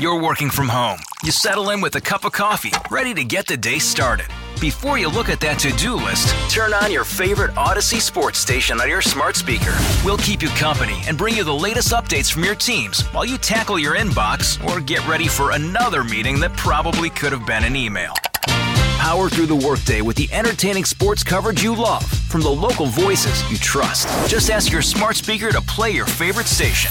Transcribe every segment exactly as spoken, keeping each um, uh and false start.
You're working from home. You settle in with a cup of coffee, ready to get the day started. Before you look at that to-do list, turn on your favorite Odyssey sports station on your smart speaker. We'll keep you company and bring you the latest updates from your teams while you tackle your inbox or get ready for another meeting that probably could have been an email. Power through the workday with the entertaining sports coverage you love from the local voices you trust. Just ask your smart speaker to play your favorite station.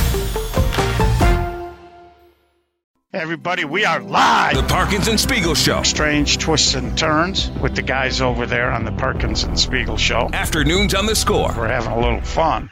Hey everybody, we are live. The Parkins and Spiegel Show. Strange twists and turns with the guys over there on the Parkins and Spiegel Show. Afternoons on the Score. We're having a little fun.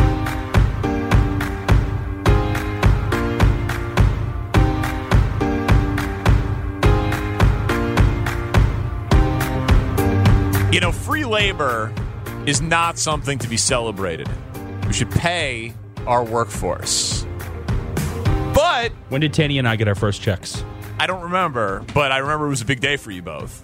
You know, free labor is not something to be celebrated. We should pay our workforce. But when did Tanny and I get our first checks? I don't remember, but I remember it was a big day for you both.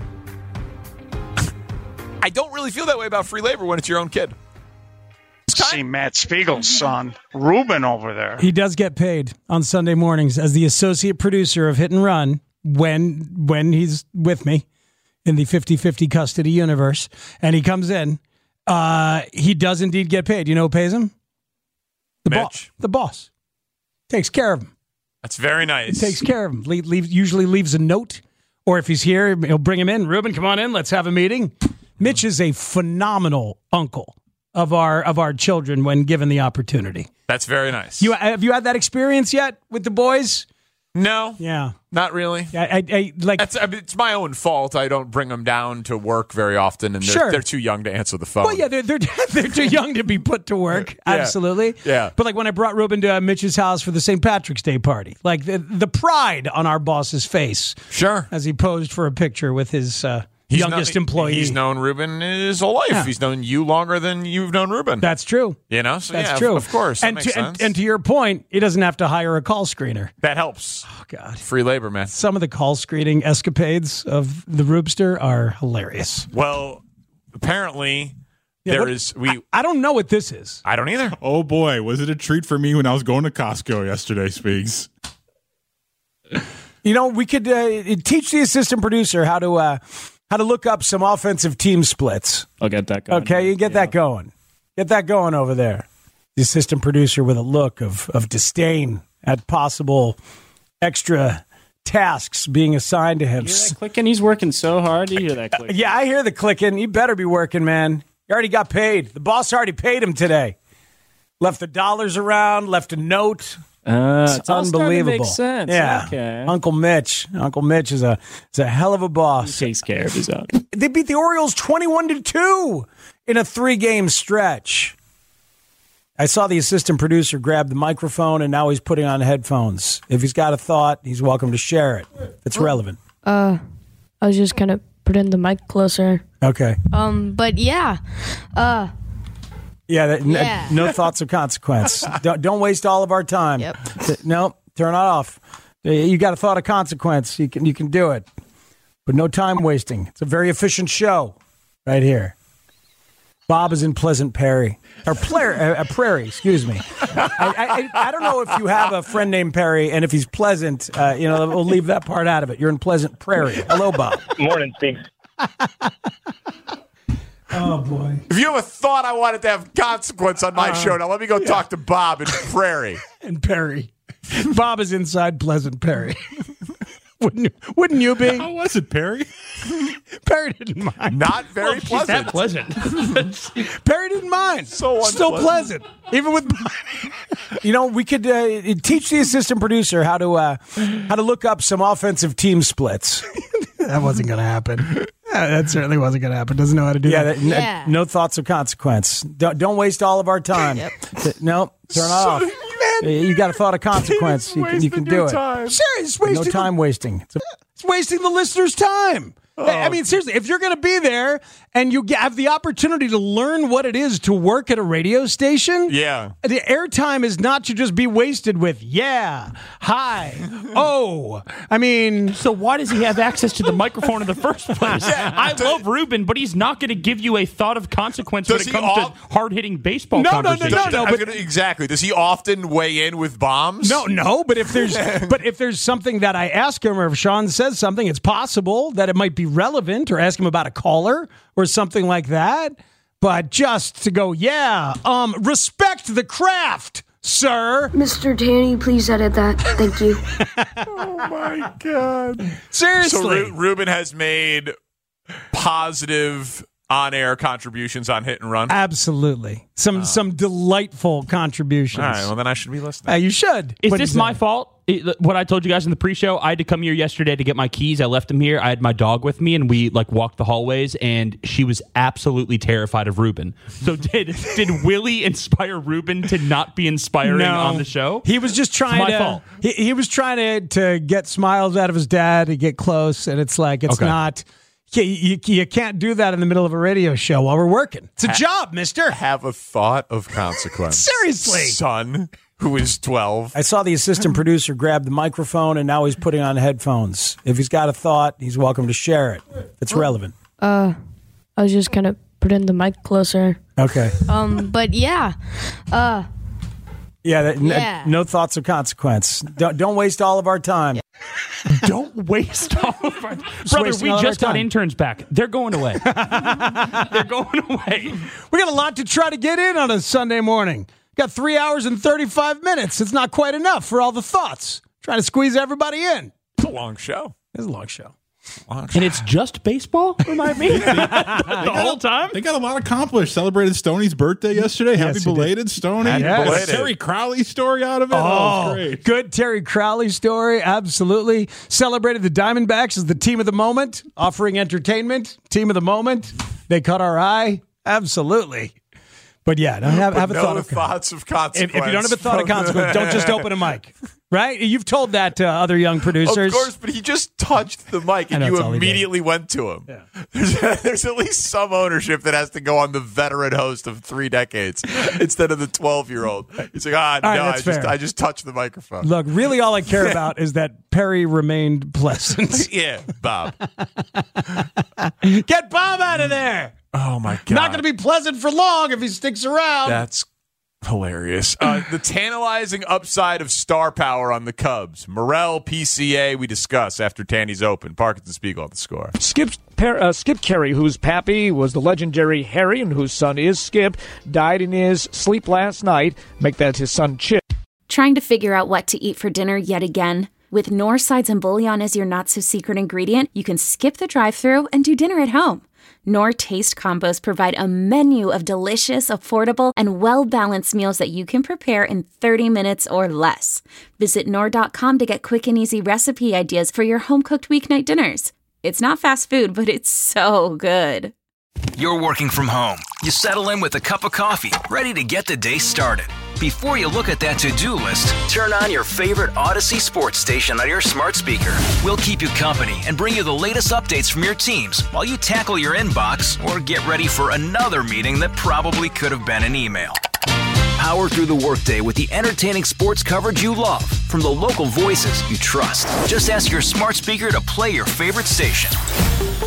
I don't really feel that way about free labor when it's your own kid. See Matt Spiegel's son, Ruben, over there. He does get paid on Sunday mornings as the associate producer of Hit and Run when when he's with me in the fifty-fifty custody universe, and he comes in. Uh, he does indeed get paid. You know who pays him? The boss. The boss. Takes care of him. That's very nice. He takes care of him. Leave, leave, usually leaves a note, or if he's here, he'll bring him in. Ruben, come on in. Let's have a meeting. Mitch is a phenomenal uncle of our of our children when given the opportunity. That's very nice. You have you had that experience yet with the boys? No. Yeah. Not really. I, I, I like. That's, I mean, it's my own fault. I don't bring them down to work very often, and they're, sure. they're too young to answer the phone. Well, yeah, they're they're, they're too young to be put to work. Yeah. Absolutely. Yeah. But like when I brought Ruben to uh, Mitch's house for the Saint Patrick's Day party, like the, the pride on our boss's face. Sure. As he posed for a picture with his uh, he's youngest known, employee. He's known Ruben his whole life. Yeah. He's known you longer than you've known Ruben. That's true. You know, so That's yeah, true. Of, of course, that and makes to, sense. and, and to your point, he doesn't have to hire a call screener. That helps. Oh God, free labor, man. Some of the call screening escapades of the Roobster are hilarious. Well, apparently yeah, there what, is. We. I, I don't know what this is. I don't either. Oh boy, was it a treat for me when I was going to Costco yesterday, Speaks. You know, we could uh, teach the assistant producer how to. Uh, How to look up some offensive team splits. I'll get that going. Okay, you get yeah. that going. Get that going over there. The assistant producer with a look of, of disdain at possible extra tasks being assigned to him. You hear that clicking? He's working so hard. You hear that clicking? Yeah, I hear the clicking. You better be working, man. You already got paid. The boss already paid him today. Left the dollars around, left a note. Uh, it's, it's all unbelievable. Makes sense. Yeah, okay. Uncle Mitch. Uncle Mitch is a is a hell of a boss. He takes care of his own. They beat the Orioles twenty-one to two in a three-game stretch. I saw the assistant producer grab the microphone, and now he's putting on headphones. If he's got a thought, he's welcome to share it. It's relevant. Uh, I was just kind of putting the mic closer. Okay. Um, but yeah, uh. Yeah, that, yeah. N- no thoughts of consequence. don't, don't waste all of our time. Yep. No, turn it off. You got a thought of consequence. You can you can do it, but no time wasting. It's a very efficient show right here. Bob is in Pleasant Prairie, or Prairie, uh, Prairie. Excuse me. I, I I don't know if you have a friend named Perry, and if he's pleasant, uh, you know, we'll leave that part out of it. You're in Pleasant Prairie. Hello, Bob. Morning, Steve. Oh, boy. If you have a thought I wanted to have consequence on my uh, show, now let me go yeah. talk to Bob in Prairie. And Perry. Bob is inside Pleasant Prairie. wouldn't, you, wouldn't you be? How was it, Perry? Perry didn't mind. Not very well, pleasant. That pleasant. Perry didn't mind. So Still pleasant. Even with, you know, we could uh, teach the assistant producer how to uh, how to look up some offensive team splits. That wasn't going to happen. That certainly wasn't going to happen. Doesn't know how to do yeah, that. that yeah. No, no thoughts of consequence. Don't, don't waste all of our time. Yep. No, turn it off. Man, you got a thought of consequence. You can, you can do it. Time. Sure, it's wasting. No time wasting. It's, a, it's wasting the listener's time. I mean, seriously, if you're going to be there and you have the opportunity to learn what it is to work at a radio station, yeah, the airtime is not to just be wasted with, yeah, hi, oh. I mean, so why does he have access to the microphone in the first place? Yeah, I does, love Ruben, but he's not going to give you a thought of consequence when it comes off- to hard-hitting baseball no, no, conversation. no, no, no, I was but, gonna, exactly. Does he often weigh in with bombs? No, no, but if there's but if there's something that I ask him, or if Sean says something, it's possible that it might be relevant, or ask him about a caller or something like that. But just to go, yeah, um, respect the craft, sir. Mister Tanny, please edit that. Thank you. Oh my God! Seriously, So Ru- Ruben has made positive on-air contributions on Hit and Run. absolutely, some some delightful contributions. All right, well then I should be listening. Uh, you should. Is What'd this you my say? fault? It- what I told you guys in the pre-show, I had to come here yesterday to get my keys. I left them here. I had my dog with me, and we like walked the hallways, and she was absolutely terrified of Ruben. So did did Willie inspire Ruben to not be inspiring No. on the show? He was just trying my to. fault. He, he was trying to to get smiles out of his dad, to get close, and it's like it's Okay. not. You, you, you can't do that in the middle of a radio show while we're working. It's a job, mister. Have a thought of consequence. Seriously. Son, who is twelve. I saw the assistant producer grab the microphone, and now he's putting on headphones. If he's got a thought, he's welcome to share it. If it's relevant. Uh, I was just kind of putting the mic closer. Okay. Um, but yeah, uh, Yeah, that, n- Yeah. no thoughts of consequence. Don't, don't waste all of our time. Don't waste all of our brother. wasting We all of just our got time. interns back. They're going away. They're going away. We got a lot to try to get in on a Sunday morning. Got three hours and thirty-five minutes. It's not quite enough for all the thoughts. Trying to squeeze everybody in. It's a long show. It's a long show. Long show. And it's just baseball? Remind me. the whole time? They got a lot accomplished. Celebrated Stoney's birthday yesterday. Happy Yes, he did. belated, Stoney. Happy Got a belated. Terry Crowley story out of it. Oh, Oh, great. good Terry Crowley story. Absolutely. Celebrated the Diamondbacks as the team of the moment, offering entertainment. Team of the moment. They caught our eye. Absolutely. But yeah, don't have, But have a no thought of thoughts of If, consequence. if you don't have a thought of from the- consequence, don't just open a mic. Right? You've told that to other young producers. Of course, but he just touched the mic and know, you that's all he did. immediately went to him. There's, there's at least some ownership that has to go on the veteran host of three decades instead of the twelve-year-old. He's like, ah, All right, no, I that's just, fair. I just touched the microphone. Look, really all I care about is that Perry remained pleasant. Yeah, Bob. Get Bob out of there. Oh, my God. Not going to be pleasant for long if he sticks around. That's hilarious. Uh, the tantalizing upside of star power on the Cubs. Morel, P C A, we discuss after Tanny's open. Parkinson Spiegel on the score. Skip, per, uh, Skip Carey, whose pappy was the legendary Harry and whose son is Skip, died in his sleep last night. Make that his son Chip. Trying to figure out what to eat for dinner yet again? With Knorr Sides and Bouillon as your not-so-secret ingredient, you can skip the drive-thru and do dinner at home. Knorr Taste Combos provide a menu of delicious, affordable, and well-balanced meals that you can prepare in thirty minutes or less. Visit Knorr dot com to get quick and easy recipe ideas for your home-cooked weeknight dinners. It's not fast food, but it's so good. You're working from home. You settle in with a cup of coffee, ready to get the day started. Before you look at that to-do list, turn on your favorite Odyssey sports station on your smart speaker. We'll keep you company and bring you the latest updates from your teams while you tackle your inbox or get ready for another meeting that probably could have been an email. Power through the workday with the entertaining sports coverage you love from the local voices you trust. Just ask your smart speaker to play your favorite station.